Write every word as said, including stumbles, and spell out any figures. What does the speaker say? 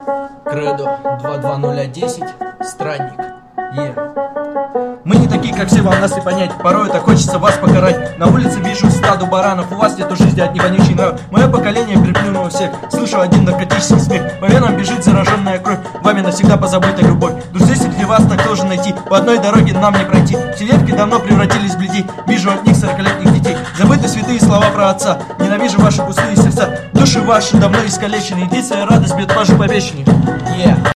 Кредо два два ноль десять, странник. Е. Мы не такие, как все, вам нас и понять. Порой так хочется вас покарать. На улице вижу стаду баранов. У вас нету жизни от невонючей нрав. Мое поколение приплюнуло всех. Слышу один наркотический смех. По венам бежит зараженная кровь. Вами навсегда позабыта любовь. Друзей среди вас так тоже найти. По одной дороге нам не пройти. Все ветки давно превратились в бледей. Вижу от них сорокалетних детей. Забыты святые слова про отца. Ненавижу ваши пустые сердца. Души ваши давно искалечены. Единственная радость бьет ваши побечные. Е.